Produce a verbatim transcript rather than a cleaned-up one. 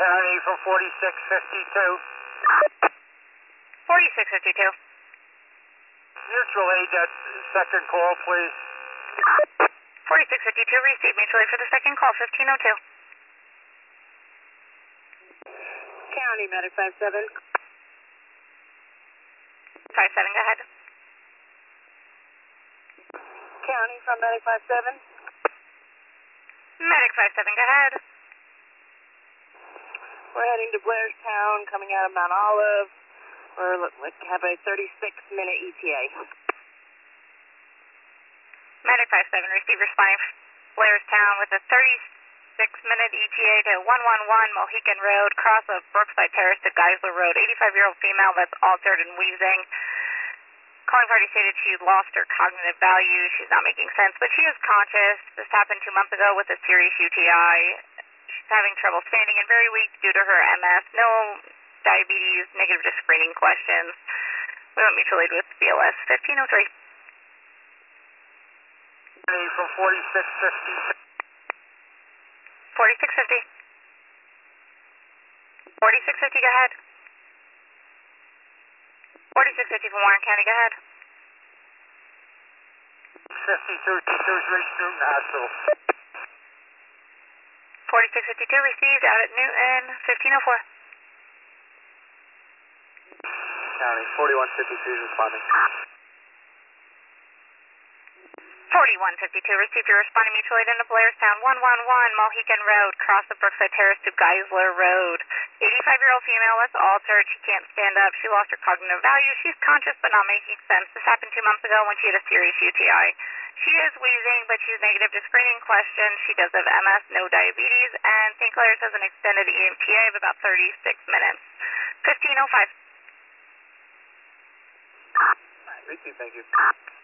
County from forty-six fifty-two. forty-six fifty-two. Mutual aid that second call, please. forty-six fifty-two, receive mutual aid for the second call, fifteen oh two. County, Medic five seven. five seven, go ahead. County from Medic five seven. Medic five seven, go ahead. We're heading to Blairstown, coming out of Mount Olive. We're we have a thirty-six minute E T A. Medic five seven, receive responding Blairstown with a thirty-six minute E T A to one one one Mohican Road, cross of Brookside Terrace to Geisler Road. eighty-five year old female that's altered and wheezing. Calling party stated she lost her cognitive value. She's not making sense, but she is conscious. This happened two months ago with a serious U T I. She's having trouble standing and very weak due to her M S. No diabetes, negative to screening questions. We want mutual aid with B L S fifteen oh three. From forty-six fifty. forty-six fifty. forty-six fifty, go ahead. forty-six fifty from Warren County, go ahead. fifty-two, fifty-two's reached Newton Hospital. forty-six fifty-two received out at Newton, fifteen oh four. County, forty-one fifty-two is responding. forty-one fifty-two received your responding mutual aid into Blairstown, one one one Mohican Road, cross of Brookside Terrace to Geisler Road. eighty-five year old female that's altered. She can't stand up. She lost her cognitive value. She's conscious but not making sense. This happened two months ago when she had a serious U T I. She is wheezing, but she's negative to screening questions. She does have M S, no diabetes, and Saint Clair's has an extended E M T A of about thirty-six minutes. fifteen oh five. Receive, thank you.